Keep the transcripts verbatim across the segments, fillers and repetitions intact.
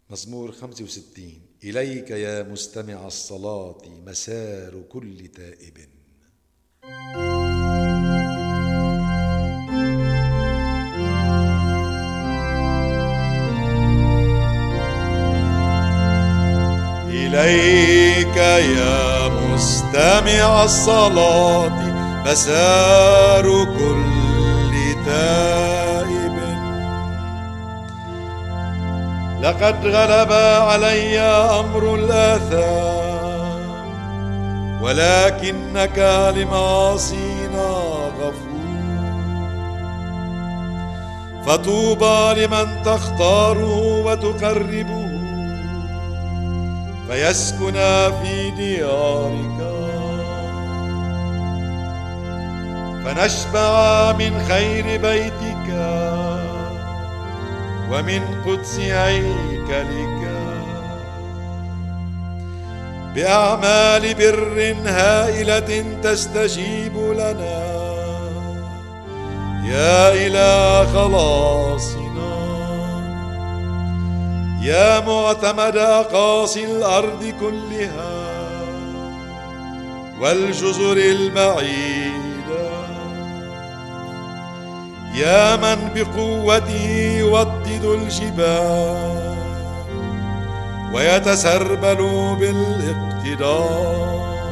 مزمور خمسة وستين. إليك يا مستمع الصلاة مسار كل تائب. إليك يا مستمع الصلاة مسار كل تائب. لقد غلب علي أمر الآثام ولكنك لمعاصينا غفور. فطوبى لمن تختاره وتقربه فيسكن في ديارك، فنشبع من خير بيتك ومن قدس هيكلك. بأعمال بر هائلة تستجيب لنا يا إله خلاصنا. يا معتمد أقاصي الأرض كلها والجزر البعيدة، يا من بقوته يوطد الجبال ويتسربل بالاقتدار،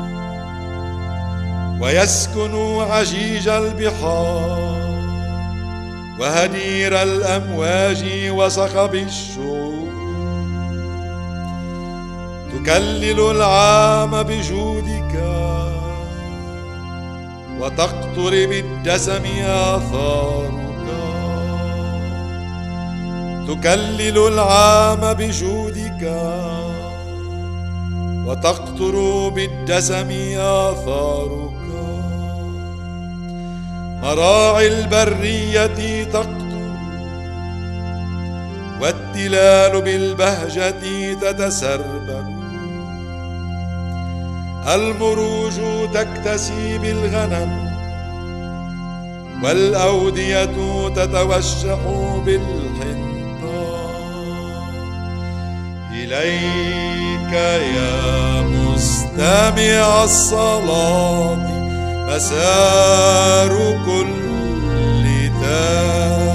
ويسكن عجيج البحار وهدير الأمواج وصخب الشعوب. تكلل العام بجودك وتقطر بالدسم آثارك. تكلل العام بجودك وتقطر بالدسم آثارك. مراعي البرية تقطر والتلال بالبهجة تتسربل. المروج تكتسي بالغنم والأودية تتوشح بالحنطة. إليك يا مستمع الصلاة مسار كل تائب.